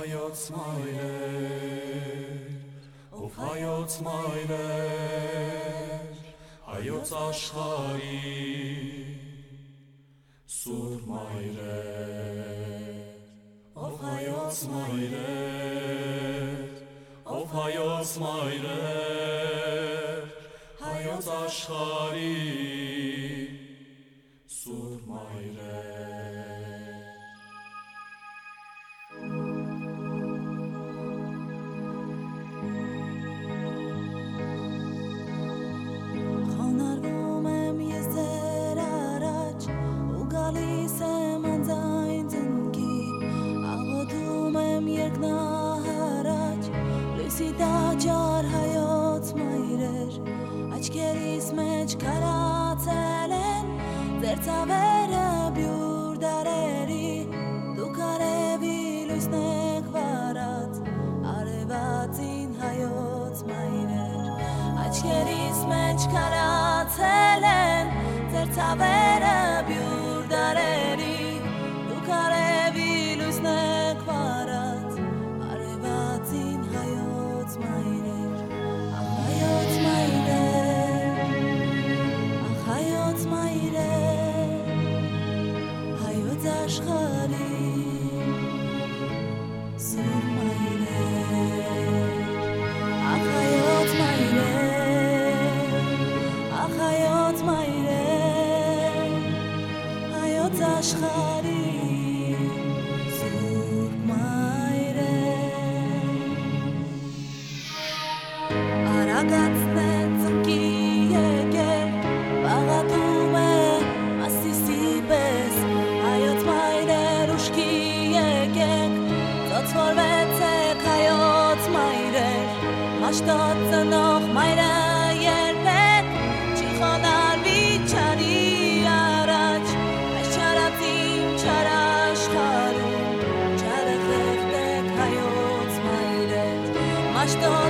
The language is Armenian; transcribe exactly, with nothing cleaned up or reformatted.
hayot mailer, of hayot mailer, hayot ashchari, sur mailer, of hayot mailer, of hayot mailer, hayot ashchari, sur mailer. Դաջար հայոց մայրեր աչքերիս մեջ կարացել են ձեր ցավերը բյուր դարերի դուք արևի լույսն եք վարած արևածին հայոց մայրեր աչքերիս մեջ կարացել են ձեր ցավերը բյուր դարերի դուք արևի լույսն եք վարած արևածին հայոց մայրեր ախ հայոց մայրեր ախ հայոց մայրեր հայոց աշխարհի սուր մայրեր ախ հայոց մայրեր ախ հայոց մայրեր հայոց աշխարհի Արագացնե ծնկի եկեր, բաղատում է ասիսի պես, հայոց մայրեր ուշքի եկեք, ծոցվորվեցեք հայոց մայրեր, մաշտոտ ծնող մայրը երբեք, չի խոնարհվի չարի առաջ, այս չարածին չար աշխարհում, չարը խեղդեք հայոց մայրեր, մաշտոտ